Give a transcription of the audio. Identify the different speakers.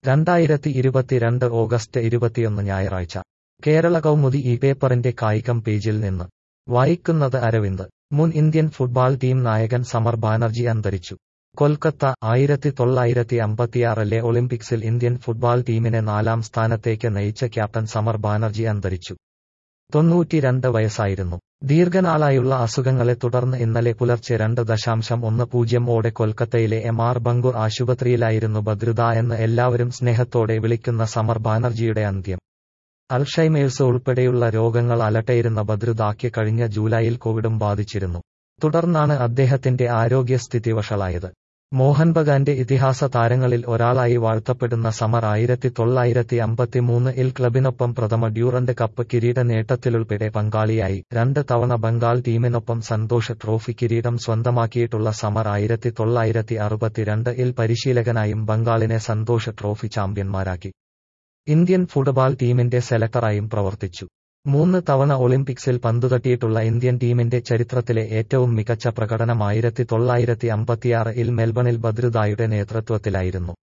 Speaker 1: 2022 August 21 ഞായറാഴ്ച കേരള കൗമുദി ഈ പേപ്പറിന്റെ കായികം പേജിൽ നിന്ന് വായിക്കുന്നത് അരവിന്ദ്. മുൻ ഇന്ത്യൻ ഫുട്ബോൾ ടീം നായകൻ സമർ ബാനർജി അന്തരിച്ചു. കൊൽക്കത്ത 1956 ഒളിമ്പിക്സിൽ ഇന്ത്യൻ ഫുട്ബോൾ ടീമിനെ 4ാം സ്ഥാനത്തേക്ക് നയിച്ച ക്യാപ്റ്റൻ സമർ ബാനർജി അന്തരിച്ചു. 92 വയസ്സായിരുന്നു. ദീർഘനാളായുള്ള അസുഖങ്ങളെ തുടർന്ന് ഇന്നലെ പുലർച്ചെ 2:10 കൊൽക്കത്തയിലെ എം.ആർ. ബംഗൂർ ആശുപത്രിയിലായിരുന്നു ബദ്രുദ എന്ന് എല്ലാവരും സ്നേഹത്തോടെ വിളിക്കുന്ന സമർ ബാനർജിയുടെ അന്ത്യം. അൽഷൈമേഴ്സ് ഉൾപ്പെടെയുള്ള രോഗങ്ങൾ അലട്ടിയിരുന്ന ബദ്രുദാക്ക് കഴിഞ്ഞ ജൂലൈയിൽ കോവിഡും ബാധിച്ചിരുന്നു. തുടർന്നാണ് അദ്ദേഹത്തിന്റെ ആരോഗ്യസ്ഥിതി വഷളായത്. മോഹൻ ബഗാന്റെ ഇതിഹാസ താരങ്ങളിൽ ഒരാളായി വാഴ്ത്തപ്പെടുന്ന സമർ 1953 ക്ലബിനൊപ്പം പ്രഥമ ഡ്യൂറന്റ് കപ്പ് കിരീട നേട്ടത്തിലുൾപ്പെടെ പങ്കാളിയായി. 2 തവണ ബംഗാൾ ടീമിനൊപ്പം സന്തോഷ് ട്രോഫി കിരീടം സ്വന്തമാക്കിയിട്ടുള്ള സമർ 1962 പരിശീലകനായും ബംഗാളിനെ സന്തോഷ് ട്രോഫി ചാമ്പ്യന്മാരാക്കി. ഇന്ത്യൻ ഫുട്ബോൾ ടീമിന്റെ സെലക്ടറായും പ്രവർത്തിച്ചു. 3 തവണ ഒളിമ്പിക്സിൽ പന്തുതട്ടിയിട്ടുള്ള ഇന്ത്യൻ ടീമിന്റെ ചരിത്രത്തിലെ ഏറ്റവും മികച്ച പ്രകടനം 1956 മെൽബണിൽ ബദ്രുദായുടെ നേതൃത്വത്തിലായിരുന്നു.